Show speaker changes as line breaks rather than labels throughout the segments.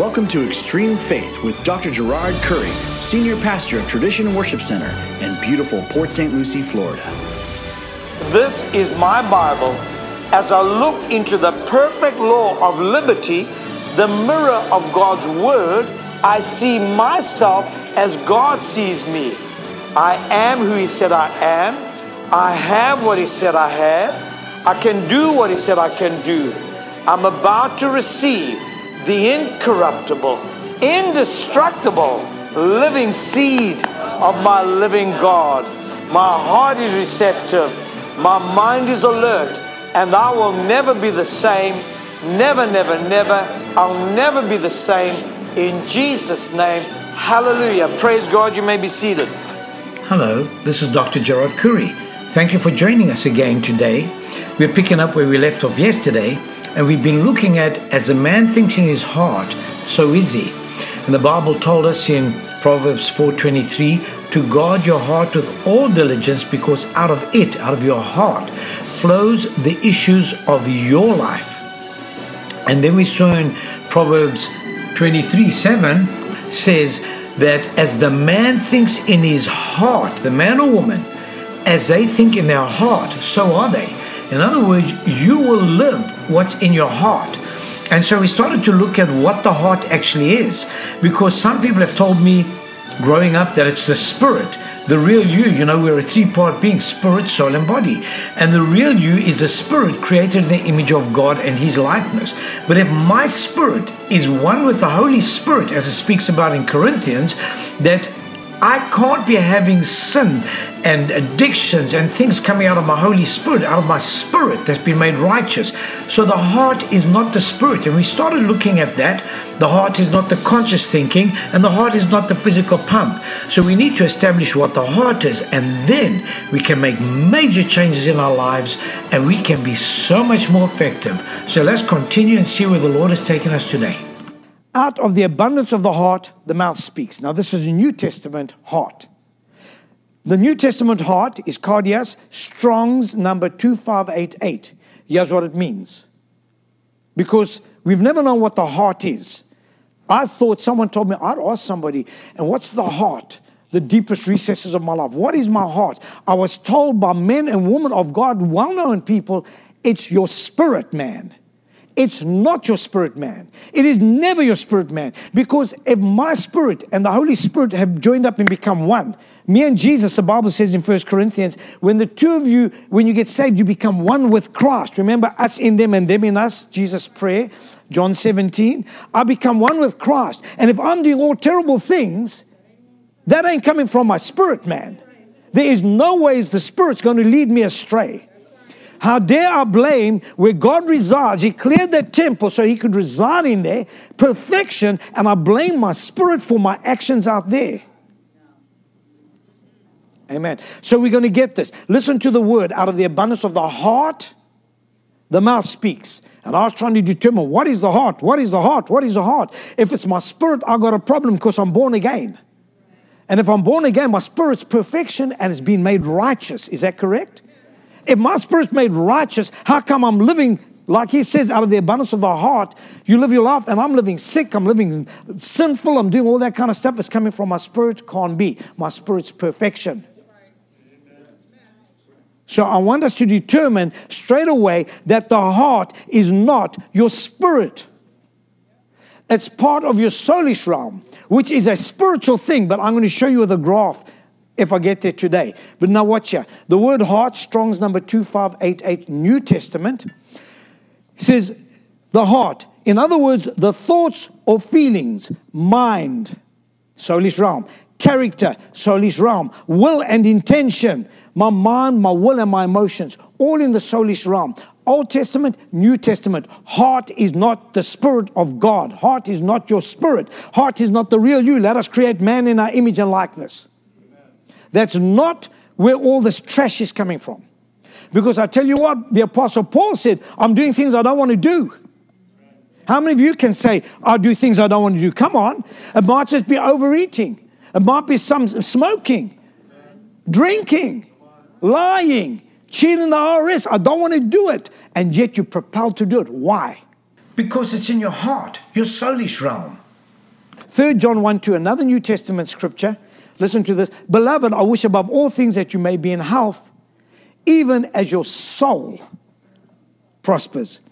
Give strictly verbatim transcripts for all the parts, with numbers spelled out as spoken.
Welcome to Extreme Faith with Doctor Gerard Curry, Senior Pastor of Tradition Worship Center in beautiful Port Saint Lucie, Florida.
This is my Bible. As I look into the perfect law of liberty, the mirror of God's Word, I see myself as God sees me. I am who He said I am. I have what He said I have. I can do what He said I can do. I'm about to receive the incorruptible, indestructible, living seed of my living God. My heart is receptive. My mind is alert. And I will never be the same. Never, never, never. I'll never be the same. In Jesus' name, hallelujah. Praise God. You may be seated.
Hello, this is Doctor Gerard Curry. Thank you for joining us again today. We're picking up where we left off yesterday, and we've been looking at, as a man thinks in his heart, so is he. And the Bible told us in Proverbs four twenty-three to guard your heart with all diligence, because out of it, out of your heart, flows the issues of your life. And then we saw in Proverbs twenty-three seven says that as the man thinks in his heart, the man or woman, as they think in their heart, so are they. In other words, you will live what's in your heart. And so we started to look at what the heart actually is, because some people have told me growing up that it's the spirit, the real you. You know, we're a three-part being, spirit, soul, and body. And the real you is a spirit created in the image of God and His likeness. But if my spirit is one with the Holy Spirit, as it speaks about in Corinthians, that I can't be having sin and addictions and things coming out of my Holy Spirit, out of my spirit that's been made righteous. So the heart is not the spirit. And we started looking at that. The heart is not the conscious thinking, and the heart is not the physical pump. So we need to establish what the heart is, and then we can make major changes in our lives, and we can be so much more effective. So let's continue and see where the Lord has taken us today.
Out of the abundance of the heart, the mouth speaks. Now, this is a New Testament heart. The New Testament heart is cardias, Strong's number two five eight eight. Here's what it means. Because we've never known what the heart is. I thought someone told me, I'd ask somebody, and what's the heart? The deepest recesses of my life. What is my heart? I was told by men and women of God, well-known people, it's your spirit, man. It's not your spirit man. It is never your spirit man. Because if my spirit and the Holy Spirit have joined up and become one, me and Jesus, the Bible says in First Corinthians, when the two of you, when you get saved, you become one with Christ. Remember, us in them and them in us, Jesus' prayer, John seventeen. I become one with Christ. And if I'm doing all terrible things, that ain't coming from my spirit man. There is no ways the Spirit's going to lead me astray. How dare I blame where God resides? He cleared that temple so He could reside in there, perfection, and I blame my spirit for my actions out there. Amen. So we're going to get this. Listen to the word. Out of the abundance of the heart, the mouth speaks. And I was trying to determine, what is the heart? What is the heart? What is the heart? If it's my spirit, I've got a problem because I'm born again. And if I'm born again, my spirit's perfection and it's been made righteous. Is that correct? If my spirit's made righteous, how come I'm living, like He says, out of the abundance of the heart, you live your life, and I'm living sick, I'm living sinful, I'm doing all that kind of stuff. It's coming from my spirit. Can't be. My spirit's perfection. So I want us to determine straight away that the heart is not your spirit. It's part of your soulish realm, which is a spiritual thing, but I'm going to show you with a graph if I get there today. But now watch here. The word heart, Strong's number two five eight eight, New Testament, says the heart. In other words, the thoughts or feelings, mind, soulish realm, character, soulish realm, will and intention, my mind, my will, and my emotions, all in the soulish realm. Old Testament, New Testament. Heart is not the spirit of God. Heart is not your spirit. Heart is not the real you. Let us create man in our image and likeness. That's not where all this trash is coming from. Because I tell you what, the Apostle Paul said, I'm doing things I don't want to do. How many of you can say, I do things I don't want to do? Come on. It might just be overeating. It might be some smoking, drinking, lying, cheating the I R S. I don't want to do it. And yet you're propelled to do it. Why?
Because it's in your heart, your soulish realm.
Third John one two, another New Testament scripture. Listen to this. Beloved, I wish above all things that you may be in health, even as your soul prospers.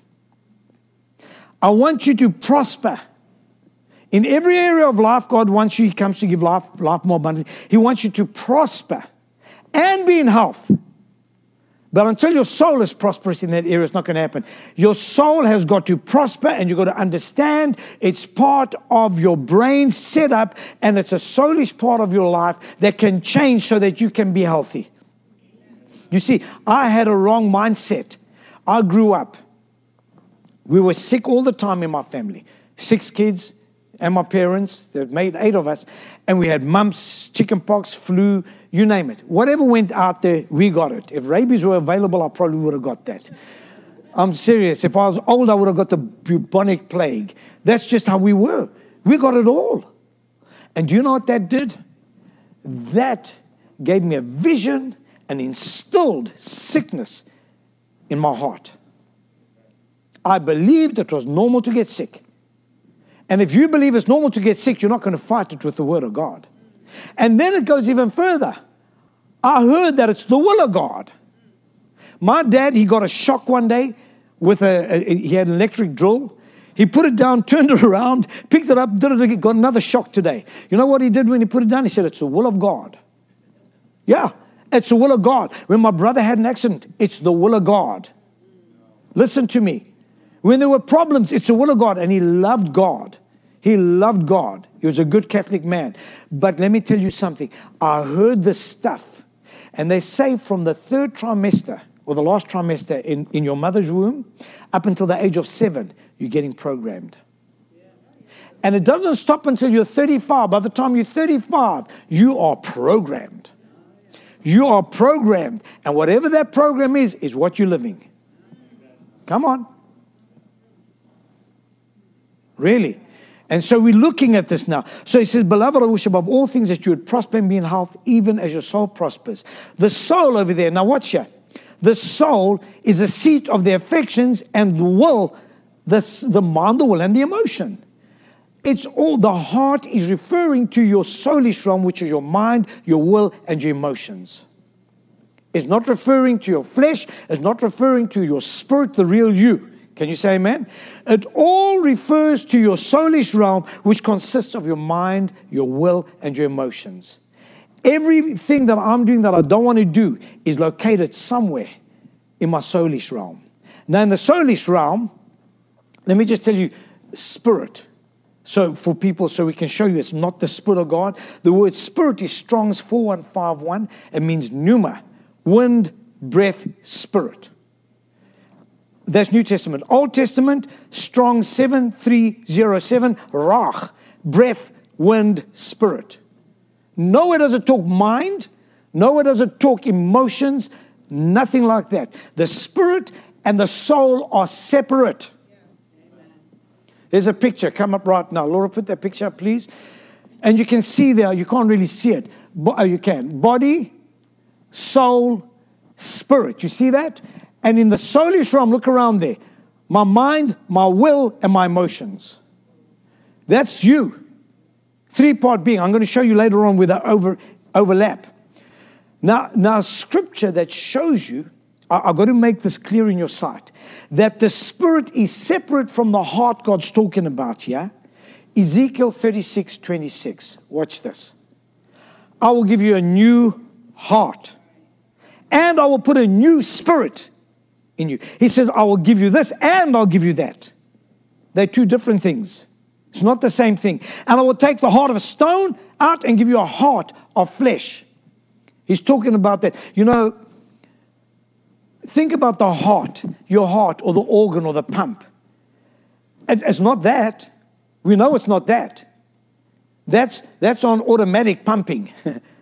I want you to prosper. In every area of life, God wants you, He comes to give life, life more abundantly. He wants you to prosper and be in health. But until your soul is prosperous in that area, it's not going to happen. Your soul has got to prosper, and you've got to understand it's part of your brain setup, and it's a soulish part of your life that can change so that you can be healthy. You see, I had a wrong mindset. I grew up. We were sick all the time in my family. Six kids and my parents. That made eight of us. And we had mumps, chicken pox, flu, you name it. Whatever went out there, we got it. If rabies were available, I probably would have got that. I'm serious. If I was old, I would have got the bubonic plague. That's just how we were. We got it all. And do you know what that did? That gave me a vision and instilled sickness in my heart. I believed it was normal to get sick. And if you believe it's normal to get sick, you're not going to fight it with the Word of God. And then it goes even further. I heard that it's the will of God. My dad, he got a shock one day with a, a he had an electric drill. He put it down, turned it around, picked it up, did it again, got another shock today. You know what he did when he put it down? He said, it's the will of God. Yeah, it's the will of God. When my brother had an accident, it's the will of God. Listen to me. When there were problems, it's the will of God. And he loved God. He loved God. He was a good Catholic man. But let me tell you something. I heard this stuff. And they say from the third trimester, or the last trimester in, in your mother's womb, up until the age of seven, you're getting programmed. And it doesn't stop until you're thirty-five. By the time you're thirty-five, you are programmed. You are programmed. And whatever that program is, is what you're living. Come on. Really. And so we're looking at this now. So he says, beloved, I wish above all things that you would prosper and be in health, even as your soul prospers. The soul over there, now watch here. The soul is a seat of the affections and the will, that's the mind, the will, and the emotion. It's all, the heart is referring to your soulish realm, which is your mind, your will, and your emotions. It's not referring to your flesh. It's not referring to your spirit, the real you. Can you say amen? It all refers to your soulish realm, which consists of your mind, your will, and your emotions. Everything that I'm doing that I don't want to do is located somewhere in my soulish realm. Now, in the soulish realm, let me just tell you, spirit. So for people, so we can show you it's not the Spirit of God. The word spirit is Strong's four one five one. It means pneuma, wind, breath, spirit. That's New Testament. Old Testament, Strong seven three zero seven, Rach, breath, wind, spirit. Nowhere does it talk mind. Nowhere does it talk emotions. Nothing like that. The spirit and the soul are separate. There's a picture. Come up right now. Laura, put that picture up, please. And you can see there, you can't really see it. But, oh, you can. Body, soul, spirit. You see that? And in the soulish realm, look around there. My mind, my will, and my emotions. That's you. Three-part being. I'm going to show you later on where they over, overlap. Now, now, scripture that shows you, I, I've got to make this clear in your sight, that the spirit is separate from the heart God's talking about here. Ezekiel thirty-six twenty-six. Watch this. I will give you a new heart, and I will put a new spirit in you. He says, I will give you this and I'll give you that. They're two different things. It's not the same thing. And I will take the heart of a stone out and give you a heart of flesh. He's talking about that. You know, think about the heart, your heart or the organ or the pump. It's not that. We know it's not that. That's, that's on automatic pumping.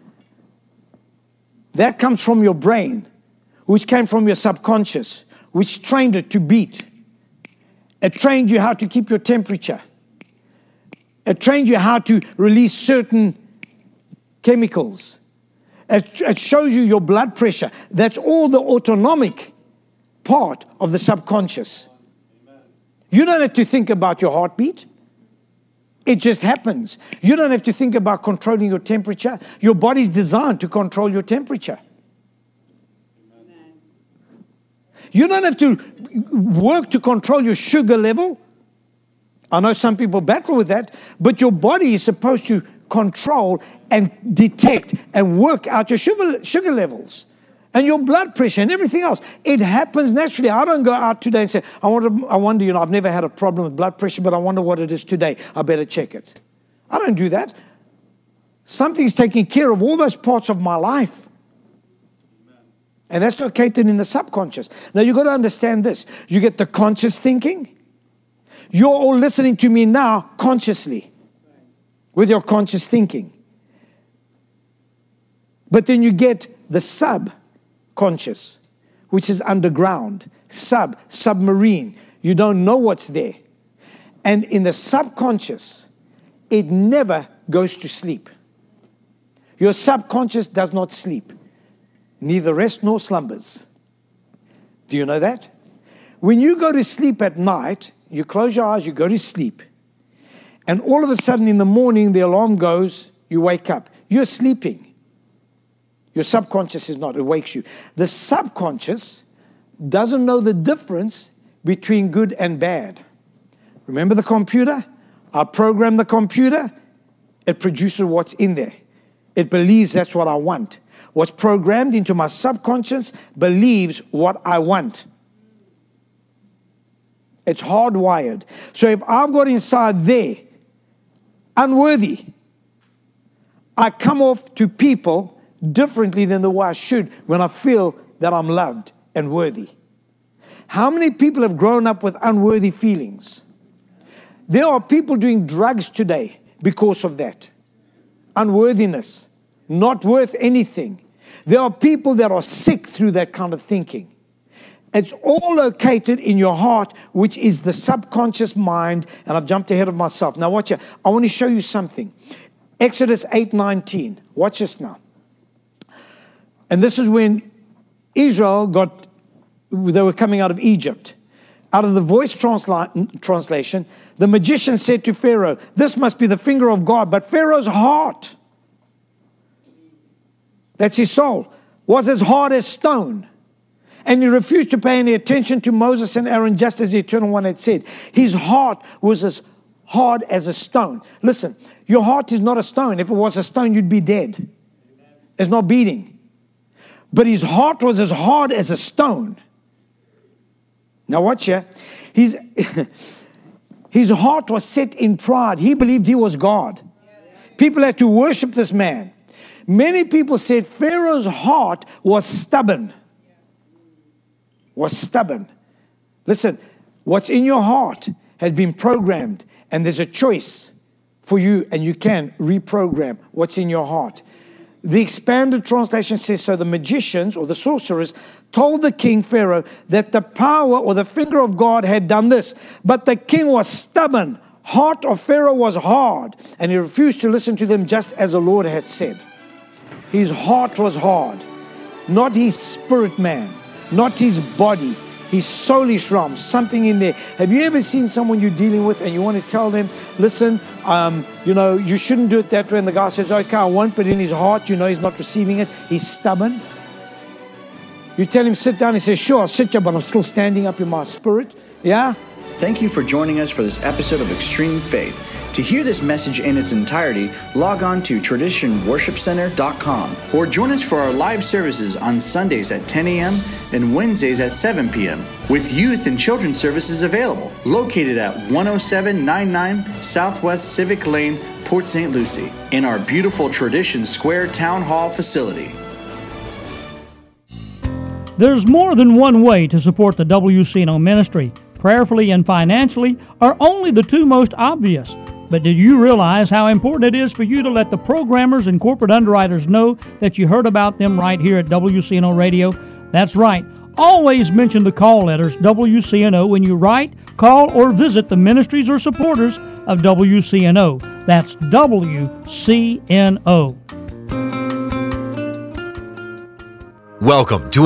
That comes from your brain, which came from your subconscious, which trained it to beat. It trained you how to keep your temperature. It trained you how to release certain chemicals. It, it shows you your blood pressure. That's all the autonomic part of the subconscious. You don't have to think about your heartbeat. It just happens. You don't have to think about controlling your temperature. Your body's designed to control your temperature. Amen. You don't have to work to control your sugar level. I know some people battle with that, but your body is supposed to control and detect and work out your sugar, sugar levels and your blood pressure and everything else. It happens naturally. I don't go out today and say, I wonder, I wonder, you know, I've never had a problem with blood pressure, but I wonder what it is today. I better check it. I don't do that. Something's taking care of all those parts of my life. And that's located in the subconscious. Now, you've got to understand this. You get the conscious thinking. You're all listening to me now consciously with your conscious thinking. But then you get the subconscious, which is underground, sub, submarine. You don't know what's there. And in the subconscious, it never goes to sleep. Your subconscious does not sleep, neither rest nor slumbers. Do you know that? When you go to sleep at night, you close your eyes, you go to sleep, and all of a sudden in the morning the alarm goes, you wake up. You're sleeping. Your subconscious is not, it wakes you. The subconscious doesn't know the difference between good and bad. Remember the computer? I program the computer, it produces what's in there. It believes that's what I want. What's programmed into my subconscious believes what I want. It's hardwired. So if I've got inside there, unworthy, I come off to people differently than the way I should when I feel that I'm loved and worthy. How many people have grown up with unworthy feelings? There are people doing drugs today because of that. Unworthiness, not worth anything. There are people that are sick through that kind of thinking. It's all located in your heart, which is the subconscious mind. And I've jumped ahead of myself. Now watch it. I want to show you something. Exodus eight nineteen. Watch this now. And this is when Israel got, they were coming out of Egypt. Out of the Voice transla- translation, the magician said to Pharaoh, this must be the finger of God. But Pharaoh's heart, that's his soul, was as hard as stone. And he refused to pay any attention to Moses and Aaron, just as the Eternal One had said. His heart was as hard as a stone. Listen, your heart is not a stone. If it was a stone, you'd be dead. It's not beating. But his heart was as hard as a stone. Now watch here. His, his heart was set in pride. He believed he was God. People had to worship this man. Many people said Pharaoh's heart was stubborn. Was stubborn. Listen, what's in your heart has been programmed, and there's a choice for you, and you can reprogram what's in your heart. The expanded translation says, so the magicians or the sorcerers told the king Pharaoh that the power or the finger of God had done this. But the king was stubborn. Heart of Pharaoh was hard, and he refused to listen to them, just as the Lord had said. His heart was hard, not his spirit man, not his body, his soulish realm, something in there. Have you ever seen someone you're dealing with and you want to tell them, listen, um, you know, you shouldn't do it that way. And the guy says, okay, I won't, but in his heart, you know, he's not receiving it. He's stubborn. You tell him, sit down. He says, sure, I'll sit here, but I'm still standing up in my spirit. Yeah?
Thank you for joining us for this episode of Extreme Faith. To hear this message in its entirety, log on to tradition worship center dot com or join us for our live services on Sundays at ten a.m. and Wednesdays at seven p.m. with youth and children's services available, located at one oh seven ninety-nine Southwest Civic Lane, Port Saint Lucie, in our beautiful Tradition Square Town Hall facility.
There's more than one way to support the W C N O ministry. Prayerfully and financially are only the two most obvious. But did you realize how important it is for you to let the programmers and corporate underwriters know that you heard about them right here at W C N O Radio? That's right. Always mention the call letters W C N O when you write, call, or visit the ministries or supporters of W C N O. That's W C N O.
Welcome to